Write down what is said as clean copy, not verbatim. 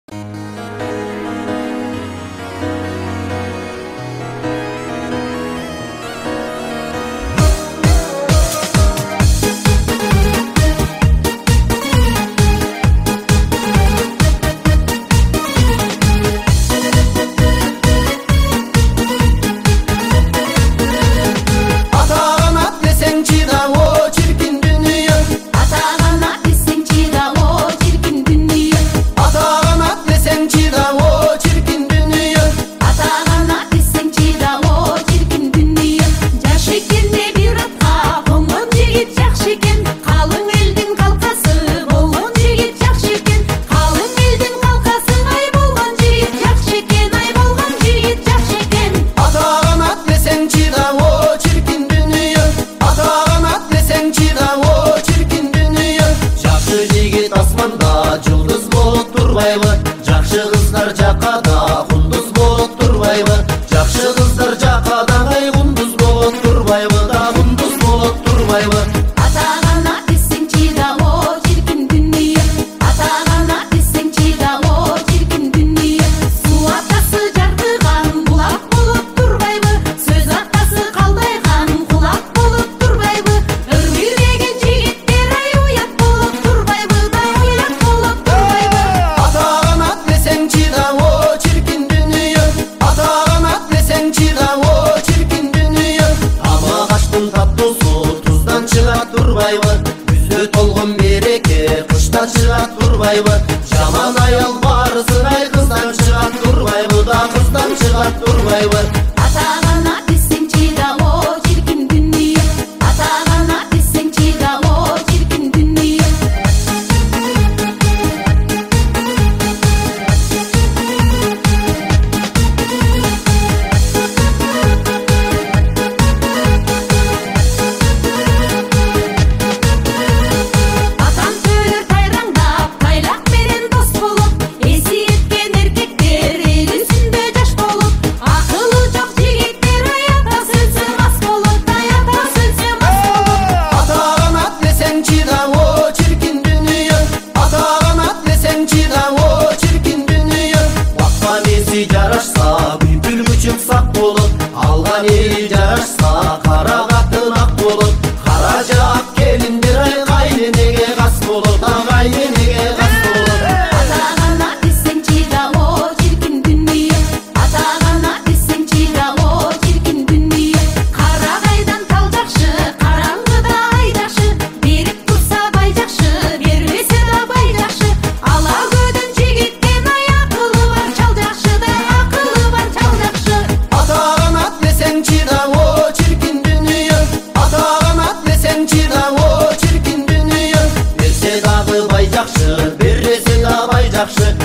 Жакшы кыздар жакада кундуз болуп турбайбы? Жакшы кыздар жакада кундуз болуп турбайбы? Да кундуз болуп турбайбы? Атагана десеңчи да о чиркин дүнүйө, атагана десеңчи да о чиркин дүнүйө. Суу атасы жартыган булак болуп турбайбы? Сөз атасы калдайган кулак болуп турбайбы? Өрбүреген жигиттер ай уят болуп турбайбы? Да уят болуп турбайбы? Атагана десеңчи да о чиркин дүнүйө, атагана десеңчи да о чиркин дүнүйө. Тамак аштын таттуусу туздан чыгат турбайбы? Күздө толгон береке кыштан чыгат турбайбы? Жаман аял барысын ай кыздан чыгат турбайбы? Да кыздан чыгат турбайбы? Атагана десеңчи да о чиркин дүнүйө, атагана десеңчи да о чиркин дүнүйө. Атам төрөр тайраңдап, тайлак менен дос болуп, эси эткен эркектер эл үстүндө жаш болуп, акылы жок жигиттер аята сөзсө мас болуп, аята сөзсө мас болуп. Атагана десеңчи да о чиркин дүнүйө, атагана десеңчи да о чиркин дүнүйө. Бакка мези жарашса, бүлбүл күчүк сак болуп, алган эли жарашса, кара катын ак болуп. Кара жаак келиндер ай кайненеге кас болуп, кайненеге кас болуп. Атагана десеңчи да о чиркин дүнүйө, атагана десеңчи да о чиркин дүнүйө. Карагайдан тал жакшы, караңгыда ай жакшы, берип турса бай жакшы, бербесе да бай жакшы. Ала көдөн жигиттен ай акылы бар чал жакшы, да акылы бар чал жакшы. Атагана десеңчи да о чиркин дүнүйө, атагана десеңчи да о чиркин дүнүйө. Берсе дагы бай жакшы, бербесе да бай жакшы.